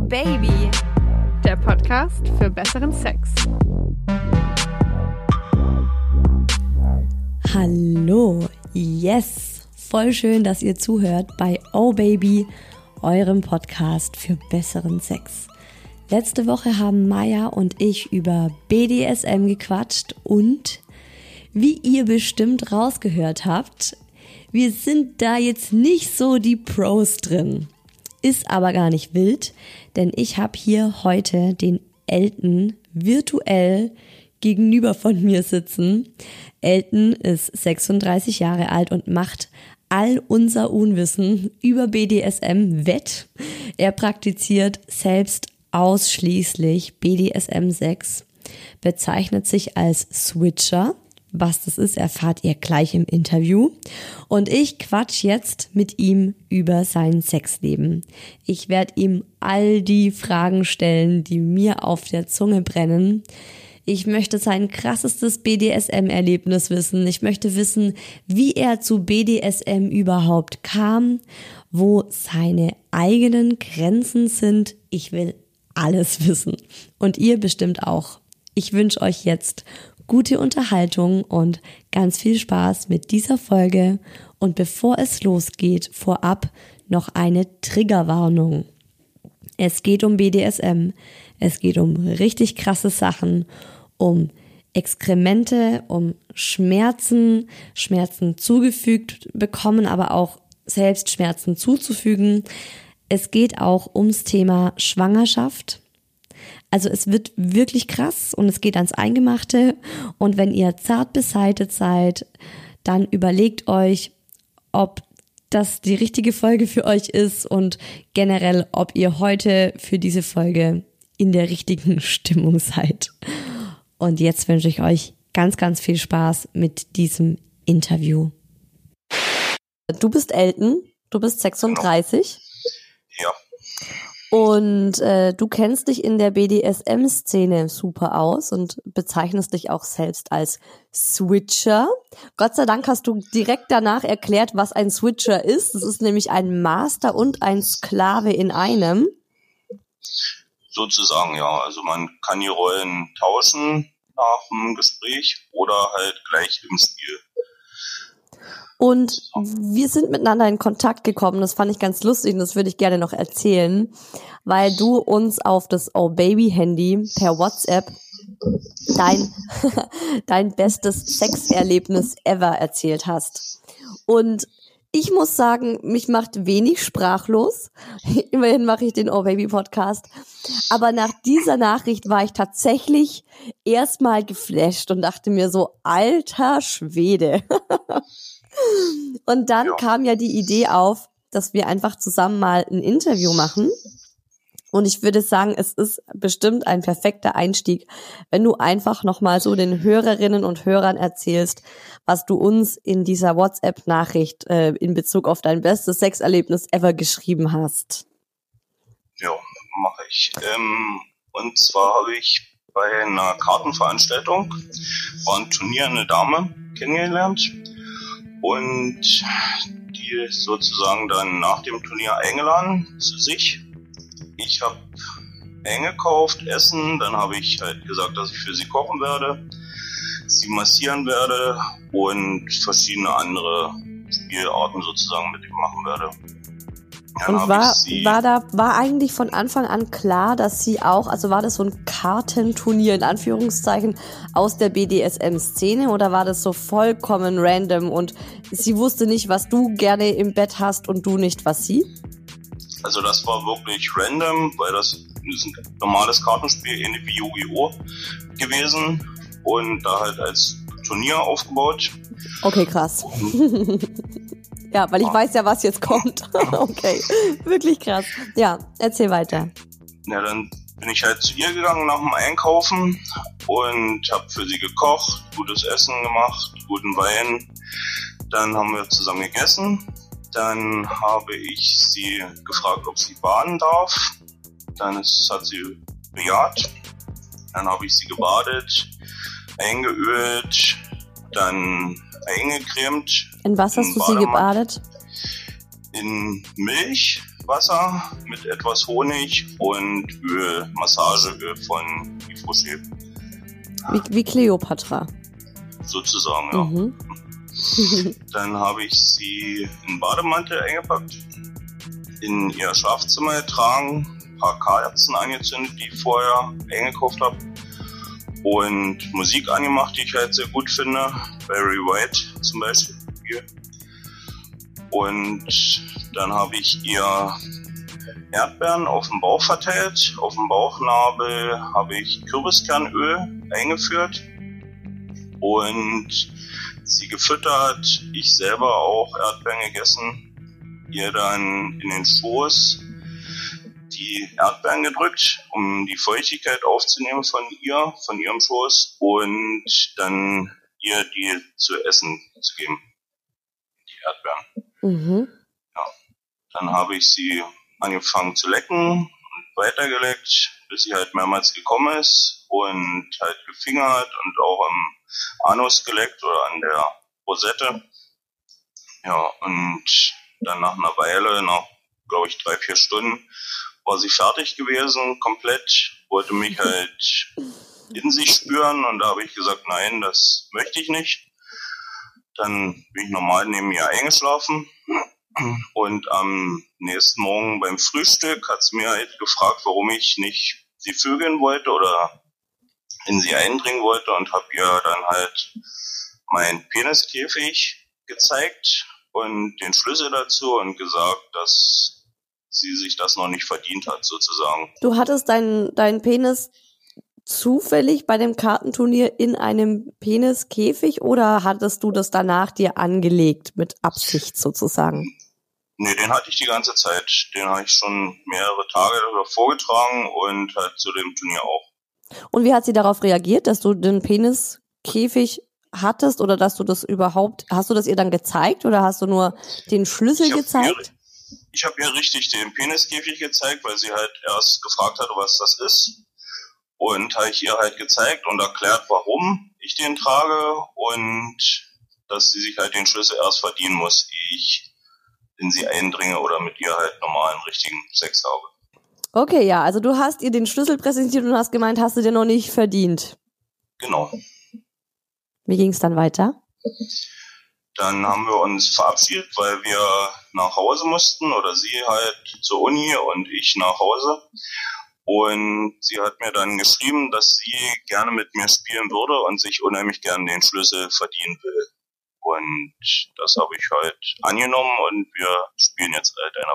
Baby, der Podcast für besseren Sex. Hallo, yes, voll schön, dass ihr zuhört bei Oh Baby, eurem Podcast für besseren Sex. Letzte Woche haben Maya und ich über BDSM gequatscht und, wie ihr bestimmt rausgehört habt, wir sind da jetzt nicht so die Pros drin. Ist aber gar nicht wild, denn ich habe hier heute den Elton virtuell gegenüber von mir sitzen. Elton ist 36 Jahre alt und macht all unser Unwissen über BDSM wett. Er praktiziert selbst ausschließlich BDSM-Sex, bezeichnet sich als Switcher. Was das ist, erfahrt ihr gleich im Interview. Und ich quatsch jetzt mit ihm über sein Sexleben. Ich werde ihm all die Fragen stellen, die mir auf der Zunge brennen. Ich möchte sein krassestes BDSM-Erlebnis wissen. Ich möchte wissen, wie er zu BDSM überhaupt kam, wo seine eigenen Grenzen sind. Ich will alles wissen. Und ihr bestimmt auch. Ich wünsche euch jetzt gute Unterhaltung und ganz viel Spaß mit dieser Folge. Und bevor es losgeht, vorab noch eine Triggerwarnung. Es geht um BDSM, es geht um richtig krasse Sachen, um Exkremente, um Schmerzen zugefügt bekommen, aber auch selbst Schmerzen zuzufügen. Es geht auch ums Thema Schwangerschaft. Also es wird wirklich krass und es geht ans Eingemachte. Und wenn ihr zart beseitet seid, dann überlegt euch, ob das die richtige Folge für euch ist und generell, ob ihr heute für diese Folge in der richtigen Stimmung seid. Und jetzt wünsche ich euch ganz, ganz viel Spaß mit diesem Interview. Du bist Elton, du bist 36. Ja. Und du kennst dich in der BDSM-Szene super aus und bezeichnest dich auch selbst als Switcher. Gott sei Dank hast du direkt danach erklärt, was ein Switcher ist. Das ist nämlich ein Master und ein Sklave in einem. Sozusagen, ja. Also man kann die Rollen tauschen nach dem Gespräch oder halt gleich im Spiel. Und wir sind miteinander in Kontakt gekommen, das fand ich ganz lustig und das würde ich gerne noch erzählen, weil du uns auf das Oh Baby Handy per WhatsApp dein bestes Sexerlebnis ever erzählt hast. Und ich muss sagen, mich macht wenig sprachlos. Immerhin mache ich den Oh Baby Podcast. Aber nach dieser Nachricht war ich tatsächlich erstmal geflasht und dachte mir so, alter Schwede. Und dann kam ja die Idee auf, dass wir einfach zusammen mal ein Interview machen. Und ich würde sagen, es ist bestimmt ein perfekter Einstieg, wenn du einfach nochmal so den Hörerinnen und Hörern erzählst, was du uns in dieser WhatsApp-Nachricht in Bezug auf dein bestes Sexerlebnis ever geschrieben hast. Ja, mache ich. Und zwar habe ich bei einer Kartenveranstaltung, war ein Turnier, eine Dame kennengelernt. Und die ist sozusagen dann nach dem Turnier eingeladen zu sich. Ich habe eingekauft, Essen, dann habe ich halt gesagt, dass ich für sie kochen werde, sie massieren werde und verschiedene andere Spielarten sozusagen mit ihm machen werde. Dann und war eigentlich von Anfang an klar, dass sie auch, also war das so ein Kartenturnier in Anführungszeichen aus der BDSM-Szene oder war das so vollkommen random und sie wusste nicht, was du gerne im Bett hast und du nicht, was sie? Also das war wirklich random, weil das ist ein normales Kartenspiel, ähnlich wie Yu-Gi-Oh! Gewesen und da halt als Turnier aufgebaut. Okay, krass. Ja, weil ich weiß ja, was jetzt kommt. Okay, wirklich krass. Ja, erzähl weiter. Ja, dann bin ich halt zu ihr gegangen nach dem Einkaufen und habe für sie gekocht, gutes Essen gemacht, guten Wein. Dann haben wir zusammen gegessen. Dann habe ich sie gefragt, ob sie baden darf. Dann hat sie bejaht. Dann habe ich sie gebadet, eingeölt, dann eingecremt. In was hast du sie gebadet? In Milch Wasser mit etwas Honig und Öl, Massageöl von Yves Rocher. Wie Kleopatra. Sozusagen, ja. Dann habe ich sie in den Bademantel eingepackt, in ihr Schlafzimmer getragen, ein paar Kerzen angezündet, die ich vorher eingekauft habe, und Musik angemacht, die ich halt sehr gut finde, Barry White zum Beispiel. Und dann habe ich ihr Erdbeeren auf dem Bauch verteilt. Auf dem Bauchnabel habe ich Kürbiskernöl eingeführt und sie gefüttert. Ich selber auch Erdbeeren gegessen. Ihr dann in den Schoß die Erdbeeren gedrückt, um die Feuchtigkeit aufzunehmen von ihrem Schoß, und dann ihr die zu essen zu geben, die Erdbeeren. Ja. Dann habe ich sie angefangen zu lecken und weitergeleckt, bis sie halt mehrmals gekommen ist und halt gefingert und auch am Anus geleckt oder an der Rosette. Ja, und dann nach einer Weile, nach, glaube ich, 3-4 Stunden, war sie fertig gewesen, komplett, wollte mich halt in sich spüren, und da habe ich gesagt, nein, das möchte ich nicht. Dann bin ich normal neben ihr eingeschlafen, und am nächsten Morgen beim Frühstück hat sie mir halt gefragt, warum ich nicht sie vögeln wollte oder in sie eindringen wollte, und habe ihr dann halt meinen Peniskäfig gezeigt und den Schlüssel dazu und gesagt, dass sie sich das noch nicht verdient hat, sozusagen. Du hattest deinen Penis zufällig bei dem Kartenturnier in einem Peniskäfig, oder hattest du das danach dir angelegt, mit Absicht sozusagen? Nee, den hatte ich die ganze Zeit. Den habe ich schon mehrere Tage vorgetragen und halt zu dem Turnier auch. Und wie hat sie darauf reagiert, dass du den Peniskäfig hattest, oder dass du das überhaupt, hast du das ihr dann gezeigt oder hast du nur den Schlüssel gezeigt? Ich habe ihr richtig den Peniskäfig gezeigt, weil sie halt erst gefragt hatte, was das ist. Und habe ich ihr halt gezeigt und erklärt, warum ich den trage und dass sie sich halt den Schlüssel erst verdienen muss, ehe ich in sie eindringe oder mit ihr halt normalen, richtigen Sex habe. Okay, ja, also du hast ihr den Schlüssel präsentiert und hast gemeint, hast du dir noch nicht verdient. Genau. Wie ging es dann weiter? Dann haben wir uns verabschiedet, weil wir nach Hause mussten, oder sie halt zur Uni und ich nach Hause. Und sie hat mir dann geschrieben, dass sie gerne mit mir spielen würde und sich unheimlich gerne den Schlüssel verdienen will. Und das habe ich halt angenommen und wir spielen jetzt seit einer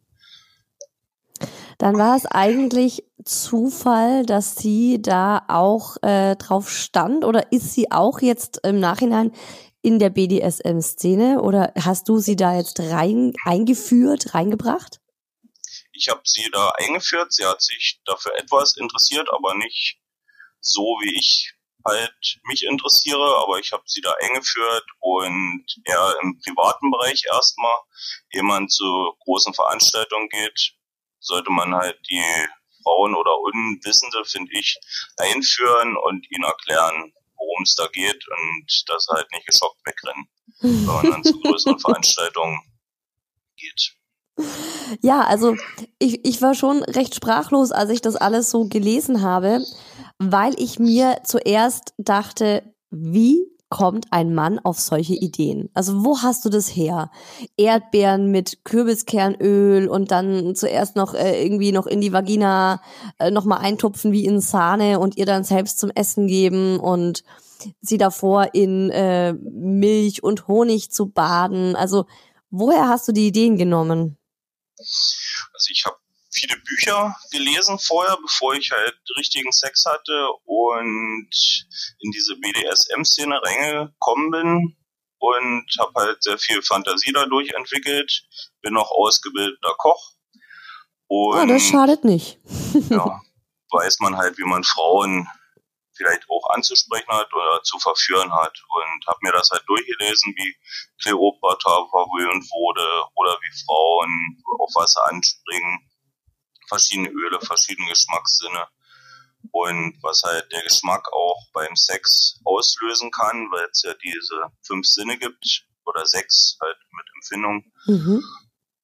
Weile. Dann war es eigentlich Zufall, dass sie da auch drauf stand, oder ist sie auch jetzt im Nachhinein in der BDSM-Szene, oder hast du sie da jetzt reingebracht? Ich habe sie da eingeführt. Sie hat sich dafür etwas interessiert, aber nicht so, wie ich halt mich interessiere. Aber ich habe sie da eingeführt und eher im privaten Bereich erstmal. Ehe man zu großen Veranstaltungen geht, sollte man halt die Frauen oder Unwissende, finde ich, einführen und ihnen erklären, worum es da geht, und dass sie halt nicht geschockt wegrennen, wenn man dann zu größeren Veranstaltungen geht. Ja, also ich war schon recht sprachlos, als ich das alles so gelesen habe, weil ich mir zuerst dachte, wie kommt ein Mann auf solche Ideen? Also wo hast du das her? Erdbeeren mit Kürbiskernöl und dann zuerst noch irgendwie noch in die Vagina nochmal eintupfen wie in Sahne und ihr dann selbst zum Essen geben und sie davor in Milch und Honig zu baden. Also woher hast du die Ideen genommen? Also ich habe viele Bücher gelesen vorher, bevor ich halt richtigen Sex hatte und in diese BDSM-Szene reingekommen bin und habe halt sehr viel Fantasie dadurch entwickelt, bin auch ausgebildeter Koch. Und das schadet nicht. Ja, weiß man halt, wie man Frauen vielleicht auch anzusprechen hat oder zu verführen hat, und habe mir das halt durchgelesen, wie Kleopatra verwöhnt wurde oder wie Frauen auf Wasser anspringen, verschiedene Öle, verschiedene Geschmackssinne, und was halt der Geschmack auch beim Sex auslösen kann, weil es ja diese 5 Sinne gibt oder 6 halt mit Empfindung.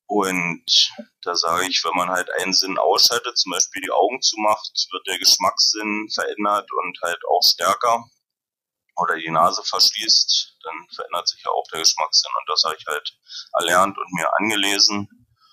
Und da sage ich, wenn man halt einen Sinn ausschaltet, zum Beispiel die Augen zumacht, wird der Geschmackssinn verändert und halt auch stärker. Oder die Nase verschließt, dann verändert sich ja auch der Geschmackssinn. Und das habe ich halt erlernt und mir angelesen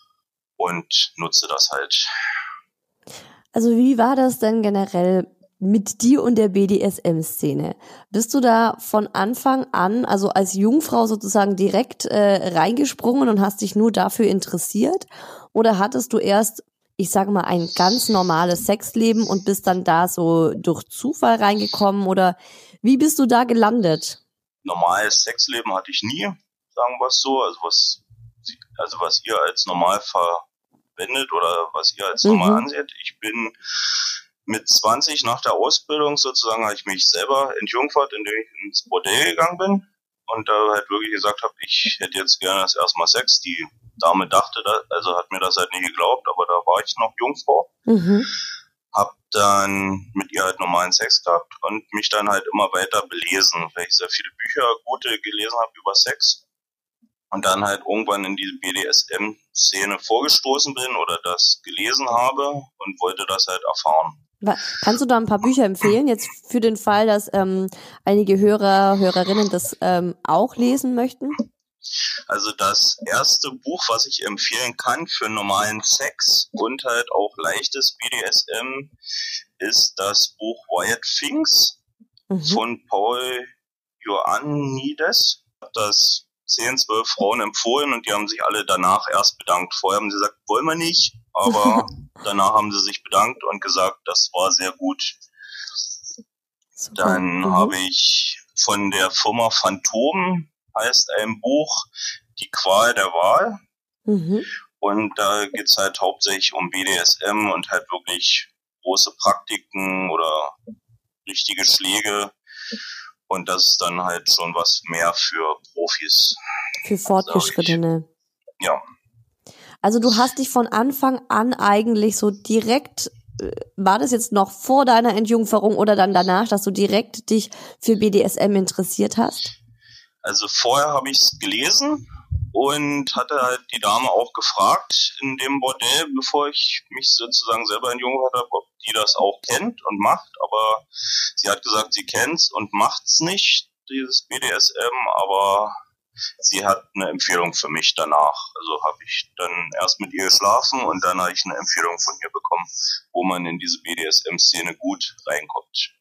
und nutze das halt. Also wie war das denn generell mit dir und der BDSM-Szene? Bist du da von Anfang an, also als Jungfrau sozusagen direkt reingesprungen und hast dich nur dafür interessiert? Oder hattest du erst, ich sage mal, ein ganz normales Sexleben und bist dann da so durch Zufall reingekommen? Oder wie bist du da gelandet? Normales Sexleben hatte ich nie, sagen wir es so. Also was ihr als normal verwendet oder was ihr als normal anseht. Ich bin mit 20 nach der Ausbildung sozusagen, habe ich mich selber entjungfert, indem ich ins Bordell gegangen bin und da halt wirklich gesagt habe, ich hätte jetzt gerne das erstmal Sex. Die Dame dachte, also hat mir das halt nicht geglaubt, aber da war ich noch Jungfrau. Hab dann mit ihr halt normalen Sex gehabt und mich dann halt immer weiter belesen, weil ich sehr viele Bücher, gute gelesen habe über Sex. Und dann halt irgendwann in diese BDSM-Szene vorgestoßen bin oder das gelesen habe und wollte das halt erfahren. Kannst du da ein paar Bücher empfehlen, jetzt für den Fall, dass einige Hörerinnen das auch lesen möchten? Also das erste Buch, was ich empfehlen kann für normalen Sex und halt auch leichtes BDSM, ist das Buch Wild Things von Paul Ioannidis. Ich habe das 10, 12 Frauen empfohlen und die haben sich alle danach erst bedankt. Vorher haben sie gesagt, wollen wir nicht, aber danach haben sie sich bedankt und gesagt, das war sehr gut. Super. Dann habe ich von der Firma Phantom, heißt ein Buch, Die Qual der Wahl. Und da geht's halt hauptsächlich um BDSM und halt wirklich große Praktiken oder richtige Schläge. Und das ist dann halt schon was mehr für Profis. Für Fortgeschrittene. Ja. Also du hast dich von Anfang an eigentlich so direkt, war das jetzt noch vor deiner Entjungferung oder dann danach, dass du direkt dich für BDSM interessiert hast? Also vorher habe ich es gelesen und hatte halt die Dame auch gefragt in dem Bordell, bevor ich mich sozusagen selber entjungfert habe, ob die das auch kennt und macht. Aber sie hat gesagt, sie kennt's und macht's nicht, dieses BDSM, aber sie hat eine Empfehlung für mich danach. Also habe ich dann erst mit ihr geschlafen und dann habe ich eine Empfehlung von ihr bekommen, wo man in diese BDSM-Szene gut reinkommt.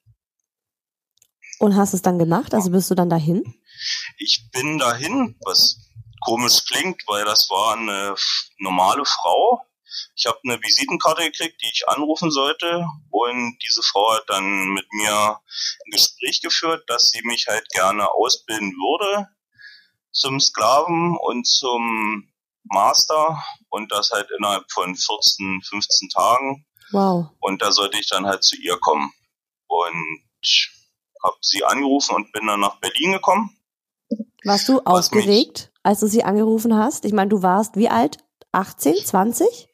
Und hast es dann gemacht? Also bist du dann dahin? Ich bin dahin, was komisch klingt, weil das war eine normale Frau. Ich habe eine Visitenkarte gekriegt, die ich anrufen sollte und diese Frau hat dann mit mir ein Gespräch geführt, dass sie mich halt gerne ausbilden würde zum Sklaven und zum Master und das halt innerhalb von 14, 15 Tagen. Wow. Und da sollte ich dann halt zu ihr kommen und habe sie angerufen und bin dann nach Berlin gekommen. Warst du aufgeregt, als du sie angerufen hast? Ich meine, du warst wie alt? 18, 20?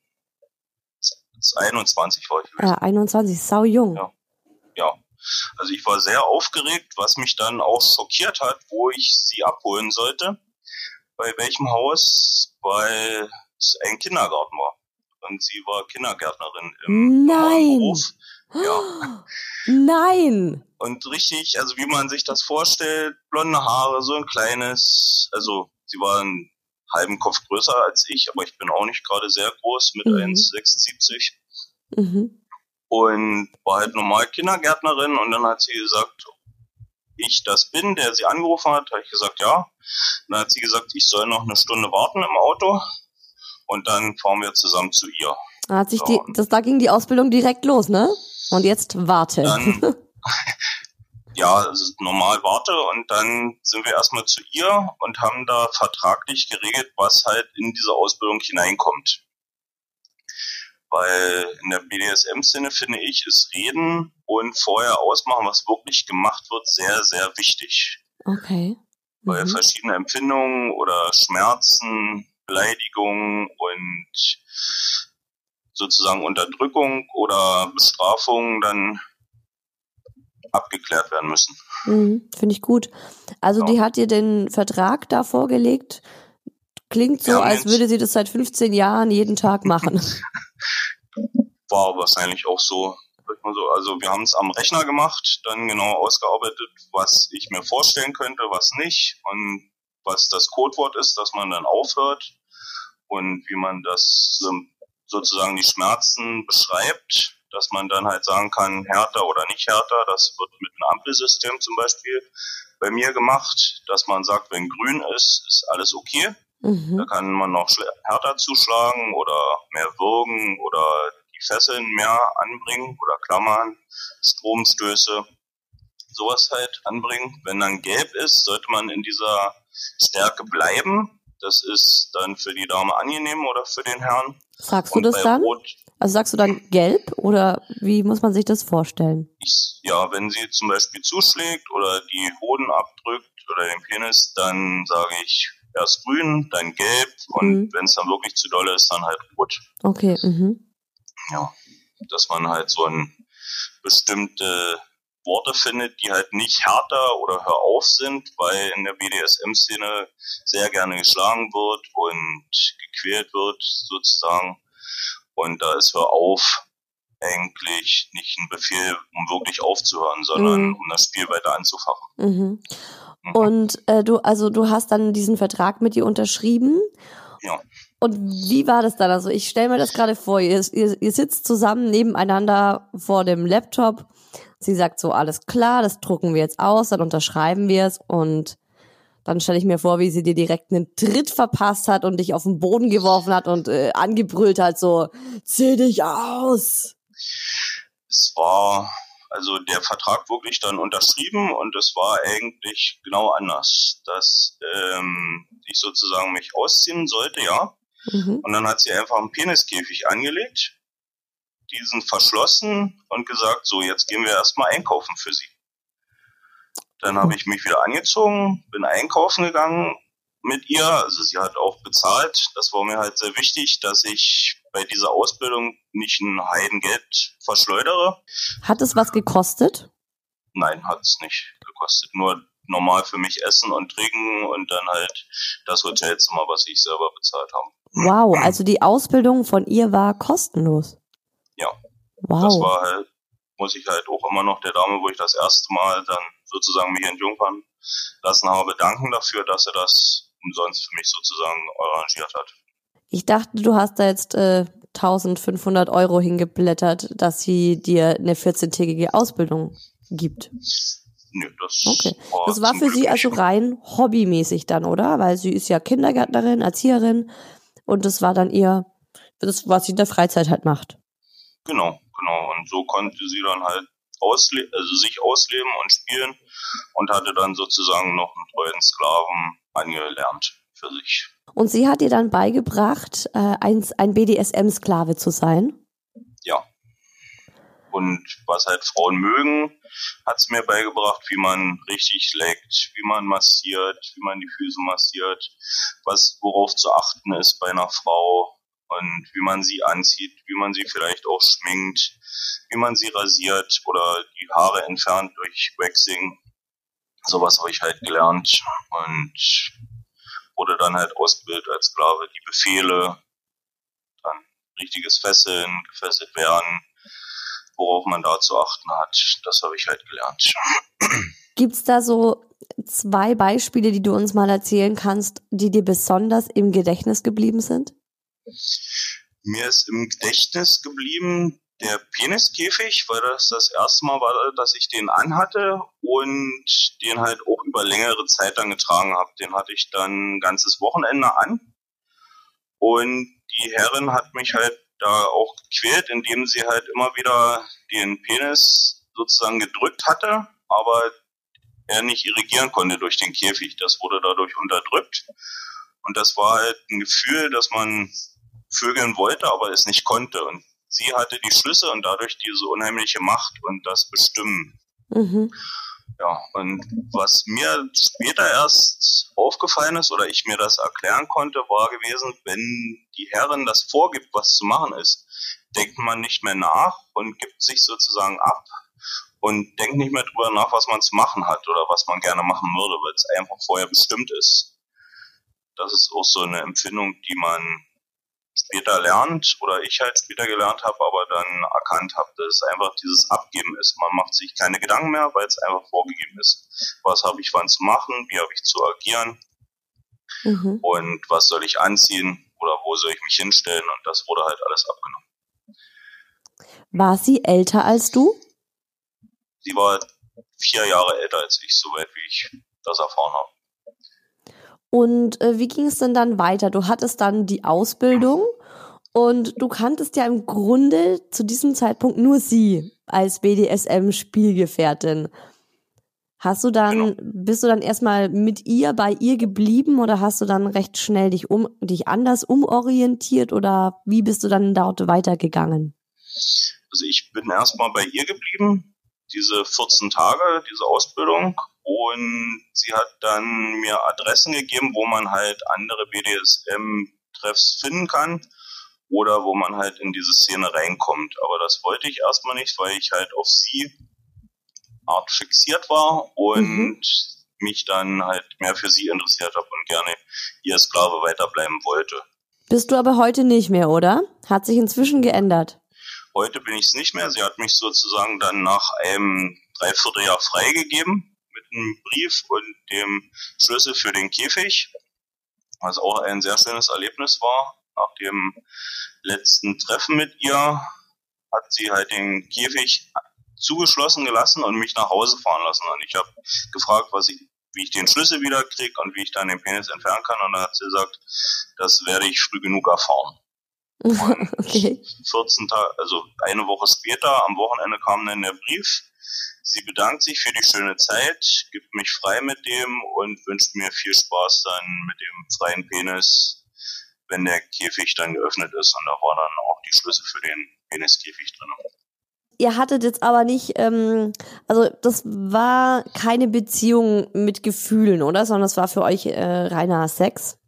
21 war ich gewesen. Ja, 21, sau jung. Ja. Also ich war sehr aufgeregt, was mich dann auch schockiert hat, wo ich sie abholen sollte. Bei welchem Haus, weil es ein Kindergarten war. Und sie war Kindergärtnerin im Beruf. Ja. Nein! Und richtig, also wie man sich das vorstellt, blonde Haare, so ein kleines, also sie war einen halben Kopf größer als ich, aber ich bin auch nicht gerade sehr groß, mit 1,76. Und war halt normal Kindergärtnerin und dann hat sie gesagt, ich das bin, der sie angerufen hat, habe ich gesagt, ja. Und dann hat sie gesagt, ich soll noch eine Stunde warten im Auto und dann fahren wir zusammen zu ihr. Da ging die Ausbildung direkt los, ne? Und jetzt warte. Dann, ja, also normal warte und dann sind wir erstmal zu ihr und haben da vertraglich geregelt, was halt in diese Ausbildung hineinkommt. Weil in der BDSM-Szene, finde ich, ist Reden und vorher ausmachen, was wirklich gemacht wird, sehr, sehr wichtig. Okay. Weil verschiedene Empfindungen oder Schmerzen, Beleidigungen und sozusagen Unterdrückung oder Bestrafung dann abgeklärt werden müssen. Finde ich gut. Also die hat dir den Vertrag da vorgelegt, Klingt so, als würde sie das seit 15 Jahren jeden Tag machen. War wahrscheinlich auch so. Also wir haben es am Rechner gemacht, dann genau ausgearbeitet, was ich mir vorstellen könnte, was nicht und was das Codewort ist, dass man dann aufhört und wie man das sozusagen die Schmerzen beschreibt, dass man dann halt sagen kann, härter oder nicht härter. Das wird mit einem Ampelsystem zum Beispiel bei mir gemacht, dass man sagt, wenn grün ist alles okay. Da kann man noch härter zuschlagen oder mehr würgen oder die Fesseln mehr anbringen oder Klammern, Stromstöße, sowas halt anbringen. Wenn dann gelb ist, sollte man in dieser Stärke bleiben. Das ist dann für die Dame angenehm oder für den Herrn. Sagst du das dann? Rot, also sagst du dann gelb oder wie muss man sich das vorstellen? Ja, wenn sie zum Beispiel zuschlägt oder die Hoden abdrückt oder den Penis, dann sage ich erst grün, dann gelb und wenn es dann wirklich zu doll ist, dann halt rot. Okay, Ja, dass man halt so ein bestimmte Worte findet, die halt nicht härter oder hör auf sind, weil in der BDSM-Szene sehr gerne geschlagen wird und gequält wird sozusagen. Und da ist hör auf eigentlich nicht ein Befehl, um wirklich aufzuhören, sondern um das Spiel weiter anzufachen. Und du hast dann diesen Vertrag mit ihr unterschrieben. Ja. Und wie war das dann? Also ich stelle mir das gerade vor, ihr sitzt zusammen nebeneinander vor dem Laptop. Sie sagt so, alles klar, das drucken wir jetzt aus, dann unterschreiben wir es und dann stelle ich mir vor, wie sie dir direkt einen Tritt verpasst hat und dich auf den Boden geworfen hat und angebrüllt hat, so, zieh dich aus. Es war also der Vertrag wirklich dann unterschrieben und es war eigentlich genau anders, dass ich sozusagen mich ausziehen sollte, ja. Und dann hat sie einfach einen Peniskäfig angelegt, diesen verschlossen und gesagt, so, jetzt gehen wir erstmal einkaufen für sie. Dann habe ich mich wieder angezogen, bin einkaufen gegangen mit ihr, also sie hat auch bezahlt. Das war mir halt sehr wichtig, dass ich bei dieser Ausbildung nicht ein Heidengeld verschleudere. Hat es was gekostet? Nein, hat es nicht gekostet. Nur normal für mich Essen und Trinken und dann halt das Hotelzimmer, was ich selber bezahlt habe. Wow, also die Ausbildung von ihr war kostenlos? Ja. Wow. Das war halt, muss ich halt auch immer noch der Dame, wo ich das erste Mal dann sozusagen mich entjungfern lassen habe, danken dafür, dass er das umsonst für mich sozusagen arrangiert hat. Ich dachte, du hast da jetzt 1.500 € hingeblättert, dass sie dir eine 14-tägige Ausbildung gibt. Nö, das das war für sie also rein hobbymäßig dann, oder? Weil sie ist ja Kindergärtnerin, Erzieherin und das war dann das, was sie in der Freizeit halt macht. Genau. Und so konnte sie dann halt sich ausleben und spielen und hatte dann sozusagen noch einen treuen Sklaven angelernt für sich. Und sie hat dir dann beigebracht, ein BDSM-Sklave zu sein? Ja. Und was halt Frauen mögen, hat es mir beigebracht, wie man richtig leckt, wie man massiert, wie man die Füße massiert, worauf zu achten ist bei einer Frau und wie man sie anzieht, wie man sie vielleicht auch schminkt, wie man sie rasiert oder die Haare entfernt durch Waxing. Sowas habe ich halt gelernt und wurde dann halt ausgebildet als Sklave. Die Befehle, dann richtiges Fesseln, gefesselt werden, worauf man da zu achten hat, das habe ich halt gelernt. Gibt's da so 2 Beispiele, die du uns mal erzählen kannst, die dir besonders im Gedächtnis geblieben sind? Mir ist im Gedächtnis geblieben der Peniskäfig, weil das erste Mal war, dass ich den anhatte und den halt auch über längere Zeit dann getragen habe. Den hatte ich dann ein ganzes Wochenende an und die Herrin hat mich halt da auch gequält, indem sie halt immer wieder den Penis sozusagen gedrückt hatte, aber er nicht irrigieren konnte durch den Käfig. Das wurde dadurch unterdrückt und das war halt ein Gefühl, dass man vögeln wollte, aber es nicht konnte und sie hatte die Schlüsse und dadurch diese unheimliche Macht und das Bestimmen. Ja, und was mir später erst aufgefallen ist oder ich mir das erklären konnte, war gewesen, wenn die Herrin das vorgibt, was zu machen ist, denkt man nicht mehr nach und gibt sich sozusagen ab und denkt nicht mehr drüber nach, was man zu machen hat oder was man gerne machen würde, weil es einfach vorher bestimmt ist. das ist auch so eine Empfindung, die man später lernt oder ich halt später gelernt habe, aber dann erkannt habe, dass es einfach dieses Abgeben ist. Man macht sich keine Gedanken mehr, weil es einfach vorgegeben ist. Was habe ich wann zu machen, wie habe ich zu agieren und was soll ich anziehen oder wo soll ich mich hinstellen, und das wurde halt alles abgenommen. War sie älter als du? Sie war 4 Jahre älter als ich, soweit wie ich das erfahren habe. Und wie ging es denn dann weiter? Du hattest dann die Ausbildung und du kanntest ja im Grunde zu diesem Zeitpunkt nur sie als BDSM-Spielgefährtin. Bist du dann erstmal mit ihr bei ihr geblieben oder hast du dann recht schnell dich anders umorientiert oder wie bist du dann dort weitergegangen? Also ich bin erstmal bei ihr geblieben, diese 14 Tage, diese Ausbildung, und sie hat dann mir Adressen gegeben, wo man halt andere BDSM-Treffs finden kann oder wo man halt in diese Szene reinkommt. Aber das wollte ich erstmal nicht, weil ich halt auf sie Art fixiert war und mich dann halt mehr für sie interessiert habe und gerne ihr Sklave weiterbleiben wollte. Bist du aber heute nicht mehr, oder? Hat sich inzwischen geändert? Heute bin ich es nicht mehr. Sie hat mich sozusagen dann nach einem Dreivierteljahr freigegeben mit einem Brief und dem Schlüssel für den Käfig, was auch ein sehr schönes Erlebnis war. Nach dem letzten Treffen mit ihr hat sie halt den Käfig zugeschlossen gelassen und mich nach Hause fahren lassen. Und ich habe gefragt, wie ich den Schlüssel wieder kriege und wie ich dann den Penis entfernen kann. Und dann hat sie gesagt, das werde ich früh genug erfahren. Und okay. 14 Tage, also eine Woche später, am Wochenende kam dann der Brief. Sie bedankt sich für die schöne Zeit, gibt mich frei mit dem und wünscht mir viel Spaß dann mit dem freien Penis, wenn der Käfig dann geöffnet ist. Und da war dann auch die Schlüssel für den Peniskäfig drin. Ihr hattet jetzt aber nicht, also das war keine Beziehung mit Gefühlen, oder? Sondern das war für euch reiner Sex?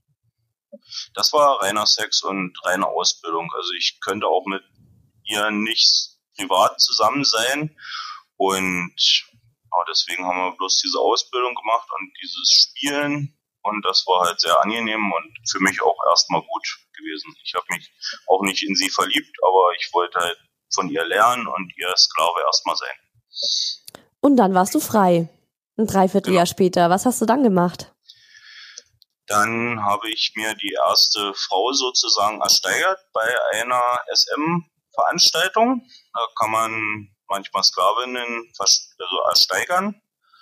Das war reiner Sex und reine Ausbildung. Also ich könnte auch mit ihr nicht privat zusammen sein. Und deswegen haben wir bloß diese Ausbildung gemacht und dieses Spielen. Und das war halt sehr angenehm und für mich auch erstmal gut gewesen. Ich habe mich auch nicht in sie verliebt, aber ich wollte halt von ihr lernen und ihr Sklave erstmal sein. Und dann warst du frei. Ein Dreivierteljahr später. Was hast du dann gemacht? Dann habe ich mir die erste Frau sozusagen ersteigert bei einer SM-Veranstaltung. Da kann man manchmal Sklavinnen ersteigern.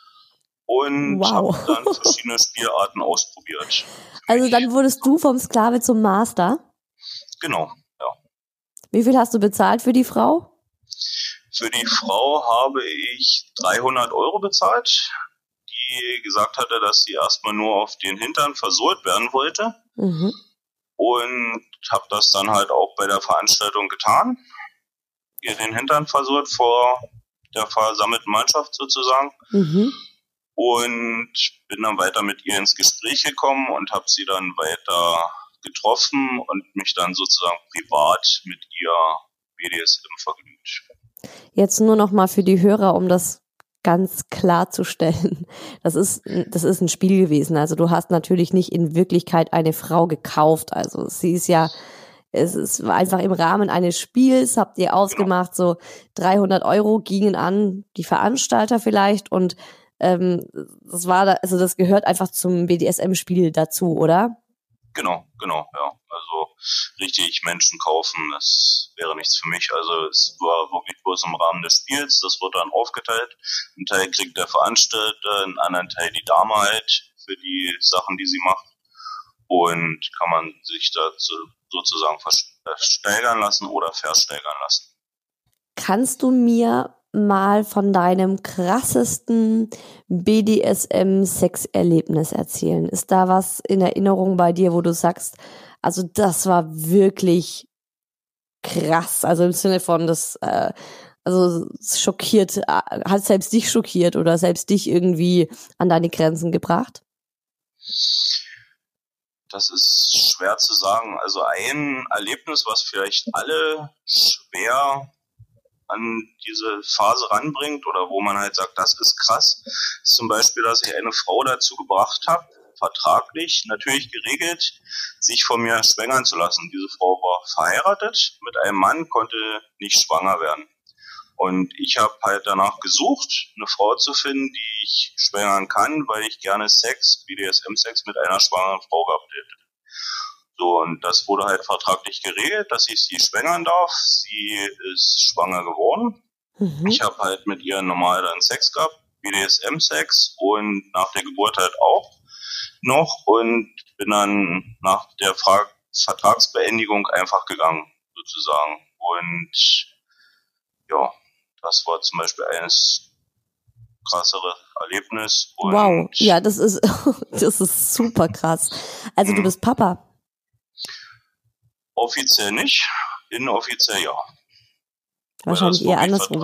Und habe dann verschiedene Spielarten ausprobiert. Also dann wurdest du vom Sklave zum Master? Genau, ja. Wie viel hast du bezahlt für die Frau? Für die Frau habe ich 300 € bezahlt, die gesagt hatte, dass sie erstmal nur auf den Hintern versohlt werden wollte. Und habe das dann halt auch bei der Veranstaltung getan. Ihr den Hintern versohlt vor der versammelten Mannschaft sozusagen. Und bin dann weiter mit ihr ins Gespräch gekommen und habe sie dann weiter getroffen und mich dann sozusagen privat mit ihr BDSM vergnügt. Jetzt nur noch mal für die Hörer, um das ganz klarzustellen. Das ist ein Spiel gewesen. Also du hast natürlich nicht in Wirklichkeit eine Frau gekauft. Also es ist einfach im Rahmen eines Spiels, habt ihr ausgemacht, so 300 € gingen an die Veranstalter vielleicht und das gehört einfach zum BDSM-Spiel dazu, oder? Genau, ja. Also richtig Menschen kaufen, das wäre nichts für mich. Also es war wirklich bloß im Rahmen des Spiels, das wird dann aufgeteilt. Ein Teil kriegt der Veranstalter, einen anderen Teil die Dame halt für die Sachen, die sie macht. Und kann man sich dazu sozusagen versteigern lassen oder versteigern lassen. Kannst du mir mal von deinem krassesten BDSM-Sexerlebnis erzählen? Ist da was in Erinnerung bei dir, wo du sagst, also das war wirklich krass, also im Sinne von das, also schockiert, hat selbst dich schockiert oder selbst dich irgendwie an deine Grenzen gebracht? Das ist schwer zu sagen. Also ein Erlebnis, was vielleicht alle schwer an diese Phase ranbringt oder wo man halt sagt, das ist krass, ist zum Beispiel, dass ich eine Frau dazu gebracht habe, vertraglich natürlich geregelt, sich von mir schwängern zu lassen. Diese Frau war verheiratet mit einem Mann, konnte nicht schwanger werden. Und ich habe halt danach gesucht, eine Frau zu finden, die ich schwängern kann, weil ich gerne Sex, BDSM-Sex mit einer schwangeren Frau gehabt hätte. So, und das wurde halt vertraglich geregelt, dass ich sie schwängern darf. Sie ist schwanger geworden. Ich habe halt mit ihr normal dann Sex gehabt, BDSM-Sex und nach der Geburt halt auch noch und bin dann nach der Vertragsbeendigung einfach gegangen, sozusagen. Und ja, das war zum Beispiel eines krassere Erlebnis. Und wow, ja, das ist super krass. Also du bist Papa? Offiziell nicht, inoffiziell ja. Wahrscheinlich eher andersrum.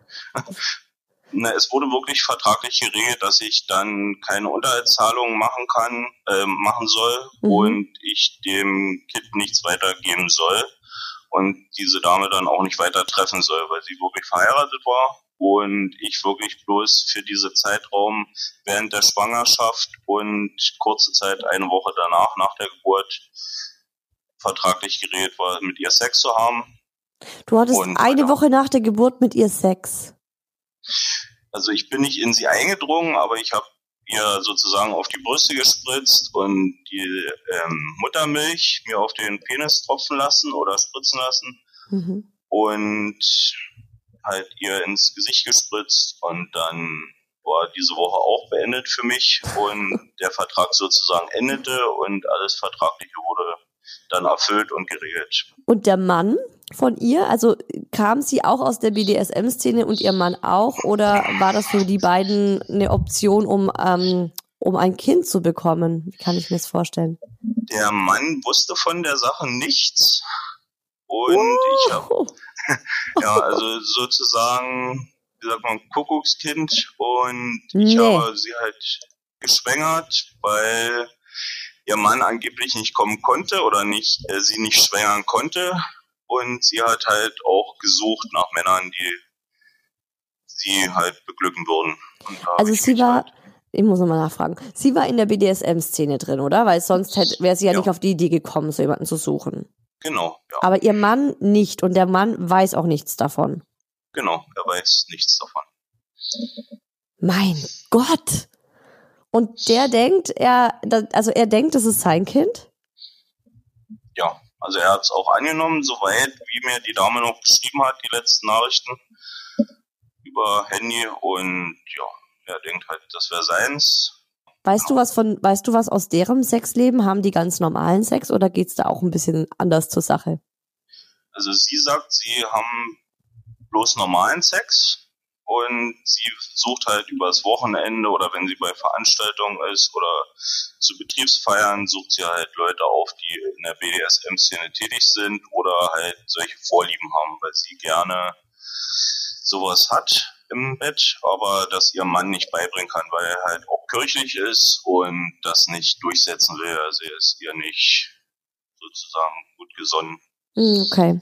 Es wurde wirklich vertraglich geregelt, dass ich dann keine Unterhaltszahlungen machen soll und ich dem Kind nichts weitergeben soll und diese Dame dann auch nicht weiter treffen soll, weil sie wirklich verheiratet war und ich wirklich bloß für diese Zeitraum während der Schwangerschaft und kurze Zeit, eine Woche danach, nach der Geburt, vertraglich geregelt war, mit ihr Sex zu haben. Du hattest eine Woche nach der Geburt mit ihr Sex? Also ich bin nicht in sie eingedrungen, aber ich habe ihr sozusagen auf die Brüste gespritzt und die Muttermilch mir auf den Penis tropfen lassen oder spritzen lassen und halt ihr ins Gesicht gespritzt und dann war diese Woche auch beendet für mich und der Vertrag sozusagen endete und alles Vertragliche wurde dann erfüllt und geregelt. Und der Mann von ihr, also kam sie auch aus der BDSM-Szene und ihr Mann auch oder war das für die beiden eine Option, um ein Kind zu bekommen? Wie kann ich mir das vorstellen? Der Mann wusste von der Sache nichts und ich habe ja, also sozusagen, wie sagt man, Kuckuckskind und ich habe sie halt geschwängert, weil ihr Mann angeblich nicht kommen konnte oder sie nicht schwängern konnte und sie hat halt auch gesucht nach Männern, die sie halt beglücken würden. Also sie war, ich muss nochmal nachfragen, sie war in der BDSM-Szene drin, oder? Weil sonst wäre sie ja nicht auf die Idee gekommen, so jemanden zu suchen. Genau, ja. Aber ihr Mann nicht und der Mann weiß auch nichts davon. Genau, er weiß nichts davon. Mein Gott! Und der denkt, er denkt, das ist sein Kind? Ja, also er hat es auch angenommen, soweit, wie mir die Dame noch geschrieben hat, die letzten Nachrichten über Handy und ja, er denkt halt, das wäre seins. Weißt du was aus deren Sexleben? Haben die ganz normalen Sex oder geht's da auch ein bisschen anders zur Sache? Also sie sagt, sie haben bloß normalen Sex. Und sie sucht halt übers Wochenende oder wenn sie bei Veranstaltungen ist oder zu Betriebsfeiern, sucht sie halt Leute auf, die in der BDSM-Szene tätig sind oder halt solche Vorlieben haben, weil sie gerne sowas hat im Bett, aber das ihrem Mann nicht beibringen kann, weil er halt auch kirchlich ist und das nicht durchsetzen will. Also er ist ihr nicht sozusagen gut gesonnen. Okay.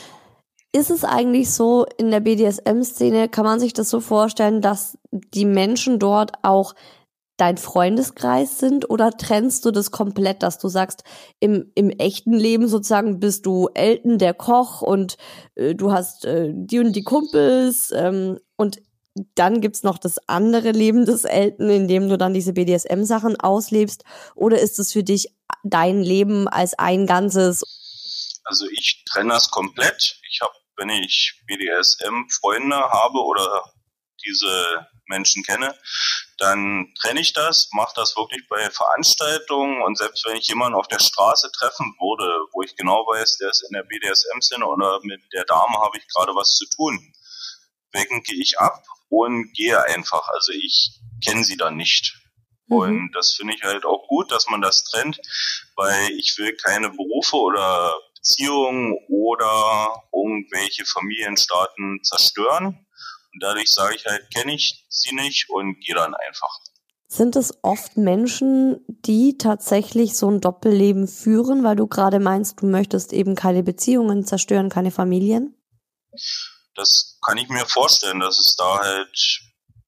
Ist es eigentlich so, in der BDSM-Szene, kann man sich das so vorstellen, dass die Menschen dort auch dein Freundeskreis sind oder trennst du das komplett, dass du sagst, im echten Leben sozusagen bist du Elton, der Koch und du hast die und die Kumpels und dann gibt's noch das andere Leben des Elton, in dem du dann diese BDSM-Sachen auslebst oder ist es für dich dein Leben als ein Ganzes? Also ich trenne das komplett. Wenn ich BDSM-Freunde habe oder diese Menschen kenne, dann trenne ich das, mache das wirklich bei Veranstaltungen und selbst wenn ich jemanden auf der Straße treffen würde, wo ich genau weiß, der ist in der BDSM-Szene oder mit der Dame habe ich gerade was zu tun, winke ich ab und gehe einfach. Also ich kenne sie dann nicht. Und das finde ich halt auch gut, dass man das trennt, weil ich will keine Berufe oder Beziehungen oder irgendwelche Familienstaaten zerstören. Und dadurch sage ich halt, kenne ich sie nicht und gehe dann einfach. Sind es oft Menschen, die tatsächlich so ein Doppelleben führen, weil du gerade meinst, du möchtest eben keine Beziehungen zerstören, keine Familien? Das kann ich mir vorstellen, dass es da halt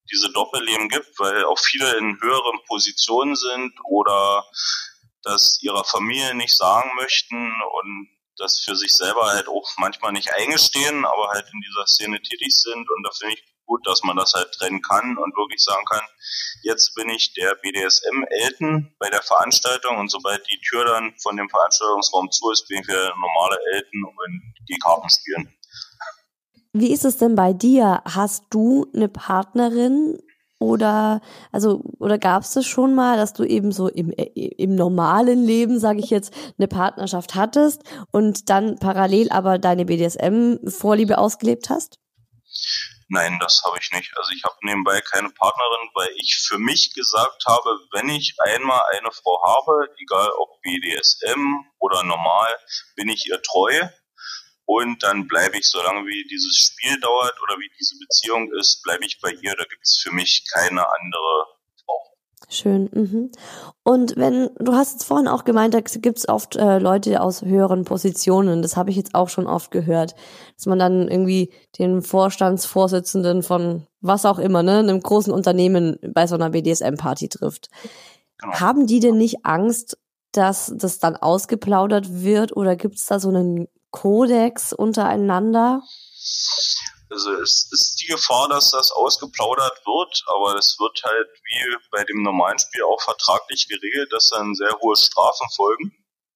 diese Doppelleben gibt, weil auch viele in höheren Positionen sind oder das ihrer Familie nicht sagen möchten und das für sich selber halt auch manchmal nicht eingestehen, aber halt in dieser Szene tätig sind. Und da finde ich gut, dass man das halt trennen kann und wirklich sagen kann, jetzt bin ich der BDSM-Elten bei der Veranstaltung und sobald die Tür dann von dem Veranstaltungsraum zu ist, bin ich wieder der normale Elten und die Karten spielen. Wie ist es denn bei dir? Hast du eine Partnerin oder gab es das schon mal, dass du eben so im normalen Leben, sage ich jetzt, eine Partnerschaft hattest und dann parallel aber deine BDSM-Vorliebe ausgelebt hast? Nein, das habe ich nicht. Also ich habe nebenbei keine Partnerin, weil ich für mich gesagt habe, wenn ich einmal eine Frau habe, egal ob BDSM oder normal, bin ich ihr treu. Und dann bleibe ich, solange wie dieses Spiel dauert oder wie diese Beziehung ist, bleibe ich bei ihr. Da gibt es für mich keine andere Frau. Schön. Mhm. Und du hast jetzt vorhin auch gemeint, da gibt es oft Leute aus höheren Positionen. Das habe ich jetzt auch schon oft gehört, dass man dann irgendwie den Vorstandsvorsitzenden von was auch immer, ne, einem großen Unternehmen bei so einer BDSM-Party trifft. Genau. Haben die denn nicht Angst, dass das dann ausgeplaudert wird oder gibt es da so einen Kodex untereinander? Also es ist die Gefahr, dass das ausgeplaudert wird, aber es wird halt wie bei dem normalen Spiel auch vertraglich geregelt, dass dann sehr hohe Strafen folgen.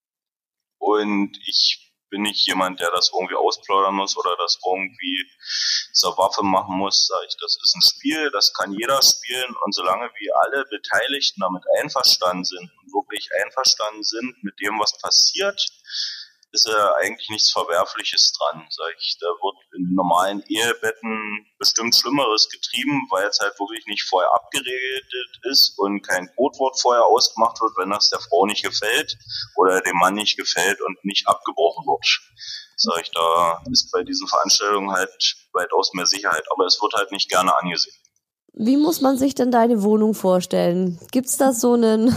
Und ich bin nicht jemand, der das irgendwie ausplaudern muss oder das irgendwie zur Waffe machen muss. Sag ich, das ist ein Spiel, das kann jeder spielen und solange wie alle Beteiligten damit einverstanden sind und wirklich einverstanden sind mit dem, was passiert, ist ja eigentlich nichts Verwerfliches dran, sag ich. Da wird in normalen Ehebetten bestimmt Schlimmeres getrieben, weil es halt wirklich nicht vorher abgeregelt ist und kein Codewort vorher ausgemacht wird, wenn das der Frau nicht gefällt oder dem Mann nicht gefällt und nicht abgebrochen wird. Sag ich, da ist bei diesen Veranstaltungen halt weitaus mehr Sicherheit, aber es wird halt nicht gerne angesehen. Wie muss man sich denn deine Wohnung vorstellen? Gibt's da so einen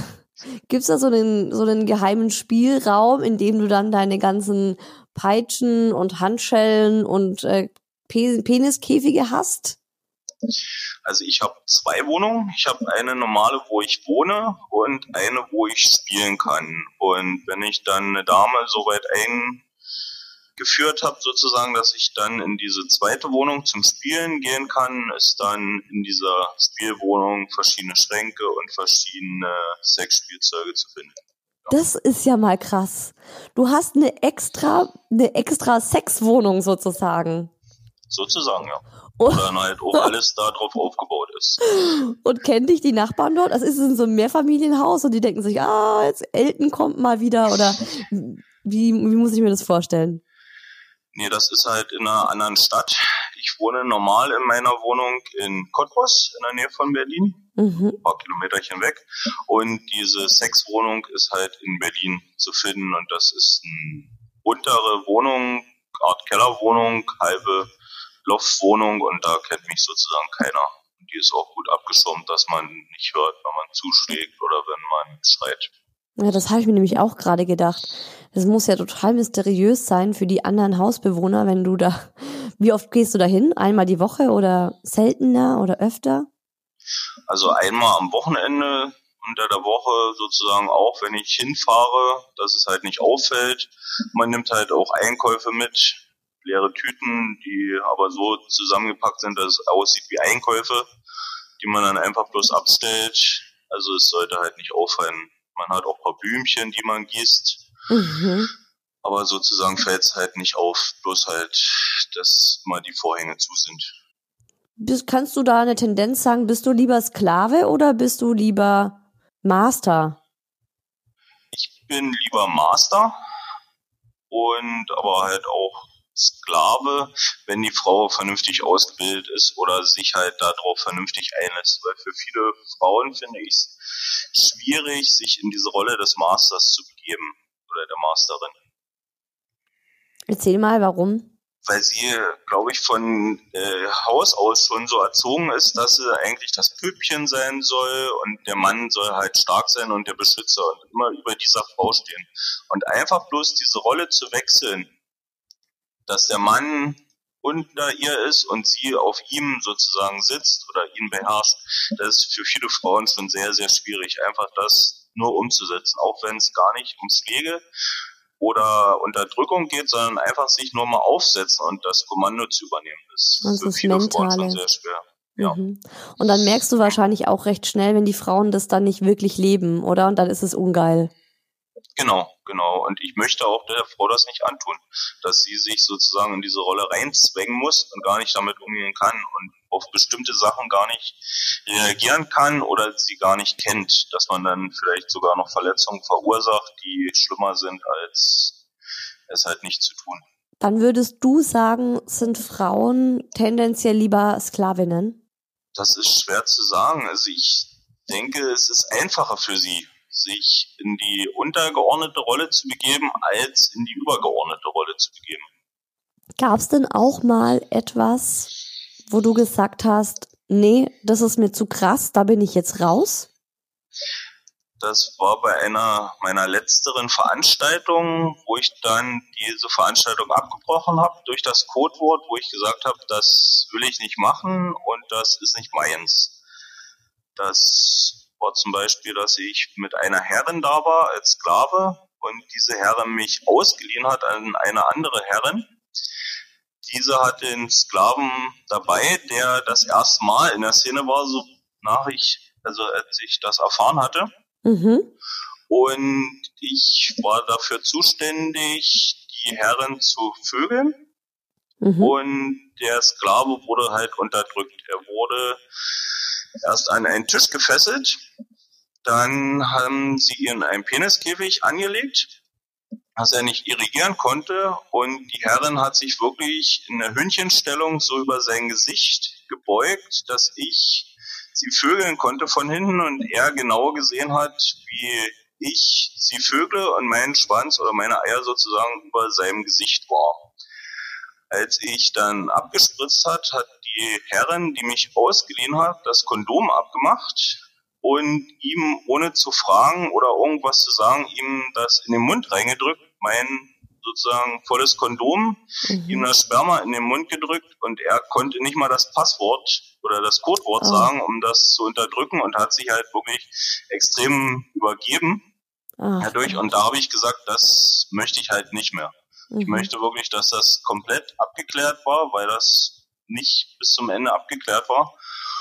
geheimen Spielraum, in dem du dann deine ganzen Peitschen und Handschellen und Peniskäfige hast? Also ich habe 2 Wohnungen. Ich habe eine normale, wo ich wohne und eine, wo ich spielen kann. Und wenn ich dann eine Dame soweit eingeführt habe, sozusagen, dass ich dann in diese zweite Wohnung zum Spielen gehen kann, ist dann in dieser Spielwohnung verschiedene Schränke und verschiedene Sexspielzeuge zu finden. Ja. Das ist ja mal krass. Du hast eine extra Sexwohnung sozusagen. Sozusagen, ja. Wo dann halt auch alles da drauf aufgebaut ist. Und kennen dich die Nachbarn dort? Also ist es in so einem Mehrfamilienhaus und die denken sich, jetzt Elton kommt mal wieder oder wie muss ich mir das vorstellen? Nee, das ist halt in einer anderen Stadt. Ich wohne normal in meiner Wohnung in Cottbus, in der Nähe von Berlin. Ein paar Kilometerchen weg. Und diese Sexwohnung ist halt in Berlin zu finden. Und das ist eine untere Wohnung, Art Kellerwohnung, halbe Loftwohnung. Und da kennt mich sozusagen keiner. Und die ist auch gut abgeschirmt, dass man nicht hört, wenn man zuschlägt oder wenn man schreit. Ja, das habe ich mir nämlich auch gerade gedacht. Das muss ja total mysteriös sein für die anderen Hausbewohner, wenn du da... Wie oft gehst du da hin? Einmal die Woche oder seltener oder öfter? Also einmal am Wochenende, unter der Woche sozusagen auch, wenn ich hinfahre, dass es halt nicht auffällt. Man nimmt halt auch Einkäufe mit, leere Tüten, die aber so zusammengepackt sind, dass es aussieht wie Einkäufe, die man dann einfach bloß abstellt. Also es sollte halt nicht auffallen. Man hat auch ein paar Blümchen, die man gießt. Aber sozusagen fällt es halt nicht auf, bloß halt, dass mal die Vorhänge zu sind. Kannst du da eine Tendenz sagen, bist du lieber Sklave oder bist du lieber Master? Ich bin lieber Master und aber halt auch Sklave, wenn die Frau vernünftig ausgebildet ist oder sich halt darauf vernünftig einlässt. Weil für viele Frauen finde ich es schwierig, sich in diese Rolle des Masters zu begeben oder der Masterin. Erzähl mal, warum? Weil sie, glaube ich, von Haus aus schon so erzogen ist, dass sie eigentlich das Püppchen sein soll und der Mann soll halt stark sein und der Beschützer und immer über dieser Frau stehen. Und einfach bloß diese Rolle zu wechseln, dass der Mann unter ihr ist und sie auf ihm sozusagen sitzt oder ihn beherrscht, das ist für viele Frauen schon sehr, sehr schwierig, einfach das nur umzusetzen, auch wenn es gar nicht um Schläge oder Unterdrückung geht, sondern einfach sich nur mal aufsetzen und das Kommando zu übernehmen. Das ist für viele Frauen schon sehr schwer. Ja. Mhm. Und dann merkst du wahrscheinlich auch recht schnell, wenn die Frauen das dann nicht wirklich leben, oder? Und dann ist es ungeil. Genau. Und ich möchte auch der Frau das nicht antun, dass sie sich sozusagen in diese Rolle reinzwängen muss und gar nicht damit umgehen kann und auf bestimmte Sachen gar nicht reagieren kann oder sie gar nicht kennt, dass man dann vielleicht sogar noch Verletzungen verursacht, die schlimmer sind, als es halt nicht zu tun. Dann würdest du sagen, sind Frauen tendenziell lieber Sklavinnen? Das ist schwer zu sagen. Also ich denke, es ist einfacher für sie, sich in die untergeordnete Rolle zu begeben, als in die übergeordnete Rolle zu begeben. Gab es denn auch mal etwas, wo du gesagt hast, nee, das ist mir zu krass, da bin ich jetzt raus? Das war bei einer meiner letzteren Veranstaltungen, wo ich dann diese Veranstaltung abgebrochen habe durch das Codewort, wo ich gesagt habe, das will ich nicht machen und das ist nicht meins. Das war zum Beispiel, dass ich mit einer Herrin da war als Sklave und diese Herrin mich ausgeliehen hat an eine andere Herrin. Diese hatte einen Sklaven dabei, der das erste Mal in der Szene war, als ich das erfahren hatte. Mhm. Und ich war dafür zuständig, die Herren zu vögeln. Mhm. Und der Sklave wurde halt unterdrückt. Er wurde erst an einen Tisch gefesselt, dann haben sie ihn in einen Peniskäfig angelegt, dass er nicht irrigieren konnte. Und die Herrin hat sich wirklich in der Hündchenstellung so über sein Gesicht gebeugt, dass ich sie vögeln konnte von hinten und er genau gesehen hat, wie ich sie vögle und mein Schwanz oder meine Eier sozusagen über seinem Gesicht war. Als ich dann abgespritzt hat die Herrin, die mich ausgeliehen hat, das Kondom abgemacht und ihm, ohne zu fragen oder irgendwas zu sagen, ihm das in den Mund reingedrückt, mein sozusagen volles Kondom, ihm das Sperma in den Mund gedrückt und er konnte nicht mal das Passwort oder das Codewort sagen, um das zu unterdrücken und hat sich halt wirklich extrem übergeben dadurch. Und da habe ich gesagt, das möchte ich halt nicht mehr. Ich möchte wirklich, dass das komplett abgeklärt war, weil das nicht bis zum Ende abgeklärt war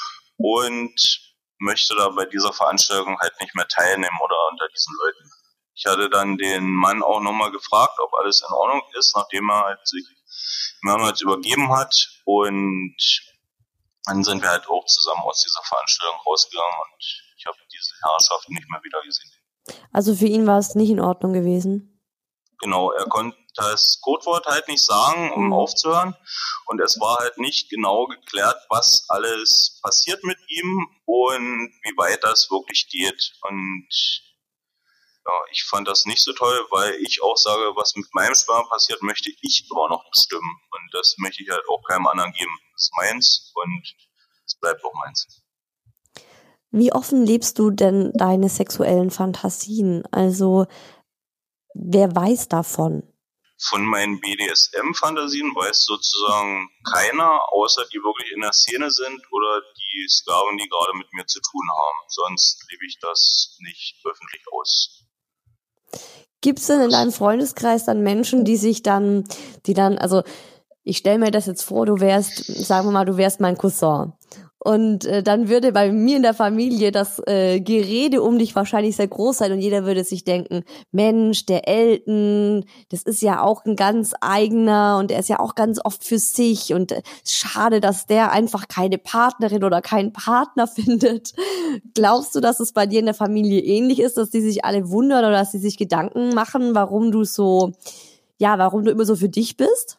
und möchte da bei dieser Veranstaltung halt nicht mehr teilnehmen oder unter diesen Leuten. Ich hatte dann den Mann auch nochmal gefragt, ob alles in Ordnung ist, nachdem er halt sich mehrmals übergeben hat und dann sind wir halt auch zusammen aus dieser Veranstaltung rausgegangen und ich habe diese Herrschaft nicht mehr wieder gesehen. Also für ihn war es nicht in Ordnung gewesen? Genau, er konnte das Codewort halt nicht sagen, um aufzuhören. Und es war halt nicht genau geklärt, was alles passiert mit ihm und wie weit das wirklich geht. Und ja, ich fand das nicht so toll, weil ich auch sage, was mit meinem Sperma passiert, möchte ich immer noch bestimmen. Und das möchte ich halt auch keinem anderen geben. Das ist meins und es bleibt auch meins. Wie offen lebst du denn deine sexuellen Fantasien? Also wer weiß davon? Von meinen BDSM-Fantasien weiß sozusagen keiner, außer die wirklich in der Szene sind oder die Sklaven, die gerade mit mir zu tun haben. Sonst lebe ich das nicht öffentlich aus. Gibt es denn in deinem Freundeskreis dann Menschen, die dann, also ich stelle mir das jetzt vor, sagen wir mal, du wärst mein Cousin. Und dann würde bei mir in der Familie das Gerede um dich wahrscheinlich sehr groß sein und jeder würde sich denken, Mensch, der Elton, das ist ja auch ein ganz eigener und er ist ja auch ganz oft für sich und schade, dass der einfach keine Partnerin oder keinen Partner findet. Glaubst du, dass es bei dir in der Familie ähnlich ist, dass die sich alle wundern oder dass sie sich Gedanken machen, warum du immer so für dich bist?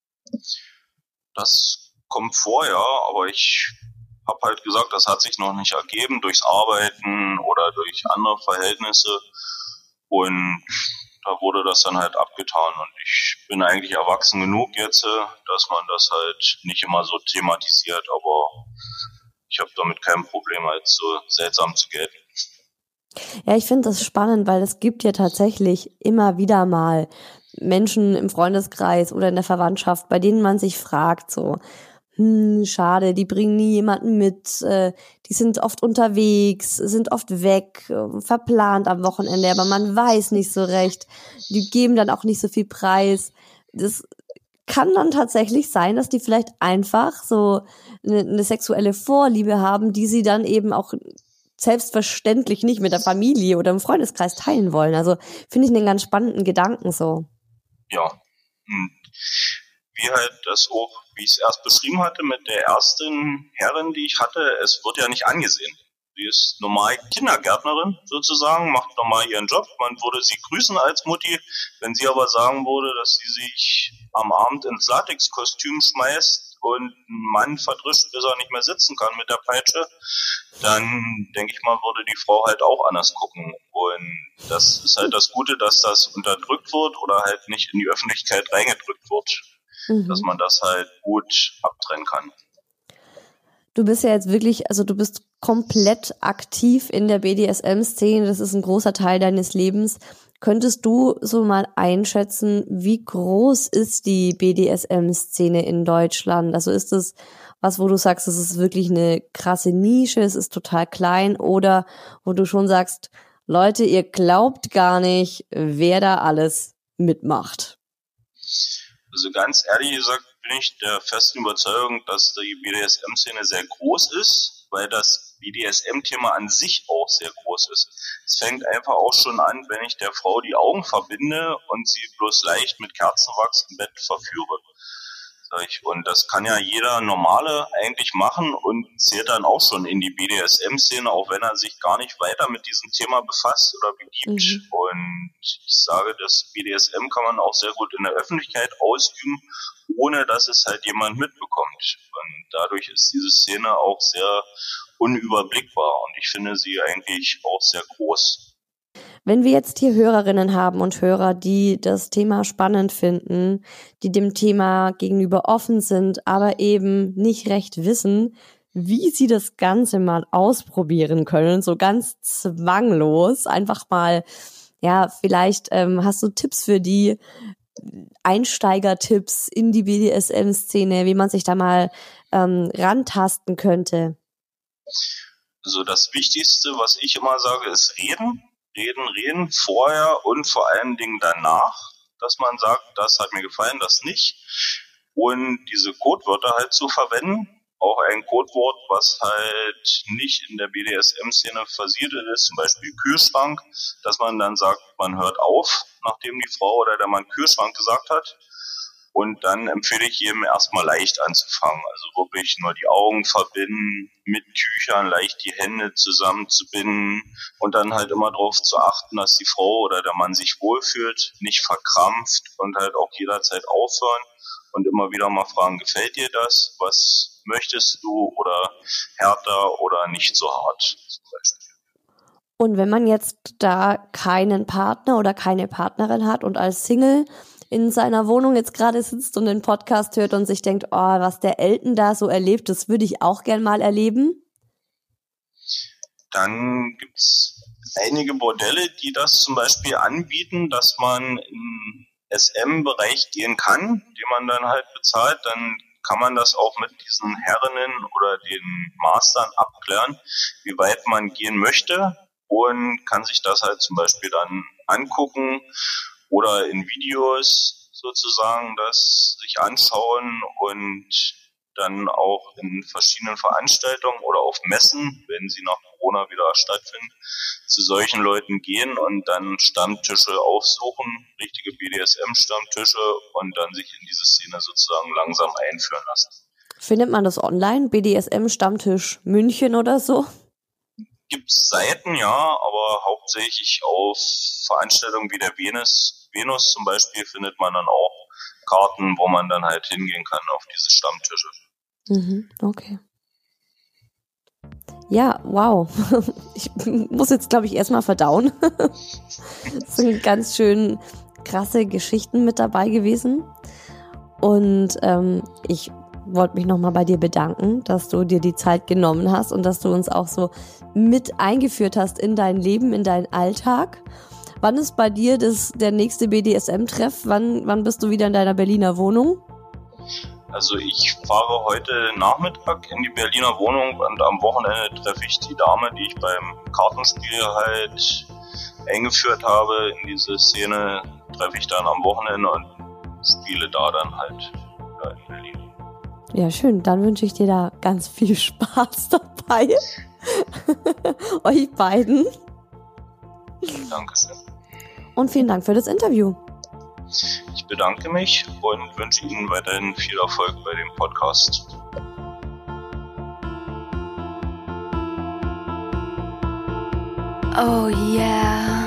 Das kommt vor, ja, aber ich habe halt gesagt, das hat sich noch nicht ergeben durchs Arbeiten oder durch andere Verhältnisse und da wurde das dann halt abgetan und ich bin eigentlich erwachsen genug jetzt, dass man das halt nicht immer so thematisiert, aber ich habe damit kein Problem, als so seltsam zu gelten. Ja, ich finde das spannend, weil es gibt ja tatsächlich immer wieder mal Menschen im Freundeskreis oder in der Verwandtschaft, bei denen man sich fragt, so, schade, die bringen nie jemanden mit, die sind oft unterwegs, sind oft weg, verplant am Wochenende, aber man weiß nicht so recht, die geben dann auch nicht so viel Preis. Das kann dann tatsächlich sein, dass die vielleicht einfach so eine sexuelle Vorliebe haben, die sie dann eben auch selbstverständlich nicht mit der Familie oder im Freundeskreis teilen wollen. Also finde ich einen ganz spannenden Gedanken so. Ja. Wie halt das auch, wie ich es erst beschrieben hatte, mit der ersten Herrin, die ich hatte, es wird ja nicht angesehen. Sie ist normal Kindergärtnerin sozusagen, macht normal ihren Job. Man würde sie grüßen als Mutti. Wenn sie aber sagen würde, dass sie sich am Abend ins Latexkostüm schmeißt und einen Mann verdrischt, bis er nicht mehr sitzen kann mit der Peitsche, dann denke ich mal, würde die Frau halt auch anders gucken. Und das ist halt das Gute, dass das unterdrückt wird oder halt nicht in die Öffentlichkeit reingedrückt wird. Dass man das halt gut abtrennen kann. Du bist ja jetzt wirklich, also du bist komplett aktiv in der BDSM-Szene, das ist ein großer Teil deines Lebens. Könntest du so mal einschätzen, wie groß ist die BDSM-Szene in Deutschland? Also ist es was, wo du sagst, es ist wirklich eine krasse Nische, es ist total klein, oder wo du schon sagst, Leute, ihr glaubt gar nicht, wer da alles mitmacht? Also ganz ehrlich gesagt bin ich der festen Überzeugung, dass die BDSM-Szene sehr groß ist, weil das BDSM-Thema an sich auch sehr groß ist. Es fängt einfach auch schon an, wenn ich der Frau die Augen verbinde und sie bloß leicht mit Kerzenwachs im Bett verführe. Und das kann ja jeder Normale eigentlich machen und zählt dann auch schon in die BDSM-Szene, auch wenn er sich gar nicht weiter mit diesem Thema befasst oder begibt. Und ich sage, das BDSM kann man auch sehr gut in der Öffentlichkeit ausüben, ohne dass es halt jemand mitbekommt. Und dadurch ist diese Szene auch sehr unüberblickbar und ich finde sie eigentlich auch sehr groß. Wenn wir jetzt hier Hörerinnen haben und Hörer, die das Thema spannend finden, die dem Thema gegenüber offen sind, aber eben nicht recht wissen, wie sie das Ganze mal ausprobieren können, so ganz zwanglos, einfach mal, ja, vielleicht hast du Tipps für die, Einsteigertipps in die BDSM-Szene, wie man sich da mal rantasten könnte? Also das Wichtigste, was ich immer sage, ist reden. Reden, vorher und vor allen Dingen danach, dass man sagt, das hat mir gefallen, das nicht. Und diese Codewörter halt zu verwenden, auch ein Codewort, was halt nicht in der BDSM-Szene versiedelt ist, zum Beispiel Kühlschrank, dass man dann sagt, man hört auf, nachdem die Frau oder der Mann Kühlschrank gesagt hat. Und dann empfehle ich jedem erstmal leicht anzufangen. Also wirklich nur die Augen verbinden, mit Tüchern leicht die Hände zusammenzubinden und dann halt immer darauf zu achten, dass die Frau oder der Mann sich wohlfühlt, nicht verkrampft und halt auch jederzeit aufhören und immer wieder mal fragen, gefällt dir das? Was möchtest du? Oder härter oder nicht so hart zum Beispiel. Und wenn man jetzt da keinen Partner oder keine Partnerin hat und als Single in seiner Wohnung jetzt gerade sitzt und den Podcast hört und sich denkt, oh, was der Elton da so erlebt, das würde ich auch gern mal erleben? Dann gibt's einige Bordelle, die das zum Beispiel anbieten, dass man im SM-Bereich gehen kann, den man dann halt bezahlt. Dann kann man das auch mit diesen Herrinnen oder den Mastern abklären, wie weit man gehen möchte, und kann sich das halt zum Beispiel dann angucken oder in Videos sozusagen das sich anschauen und dann auch in verschiedenen Veranstaltungen oder auf Messen, wenn sie nach Corona wieder stattfinden, zu solchen Leuten gehen und dann Stammtische aufsuchen, richtige BDSM-Stammtische, und dann sich in diese Szene sozusagen langsam einführen lassen. Findet man das online? BDSM-Stammtisch München oder so? Gibt's Seiten, ja, aber hauptsächlich auf Veranstaltungen wie der Venus zum Beispiel findet man dann auch Karten, wo man dann halt hingehen kann auf diese Stammtische. Okay. Ja, wow. Ich muss jetzt, glaube ich, erstmal verdauen. Es sind ganz schön krasse Geschichten mit dabei gewesen. Und ich wollte mich nochmal bei dir bedanken, dass du dir die Zeit genommen hast und dass du uns auch so mit eingeführt hast in dein Leben, in deinen Alltag. Wann ist bei dir der nächste BDSM-Treff? Wann bist du wieder in deiner Berliner Wohnung? Also ich fahre heute Nachmittag in die Berliner Wohnung und am Wochenende treffe ich die Dame, die ich beim Kartenspiel halt eingeführt habe in diese Szene, treffe ich dann am Wochenende und spiele da dann halt in Berlin. Ja, schön. Dann wünsche ich dir da ganz viel Spaß dabei. Euch beiden. Dankeschön. Und vielen Dank für das Interview. Ich bedanke mich und wünsche Ihnen weiterhin viel Erfolg bei dem Podcast. Oh yeah.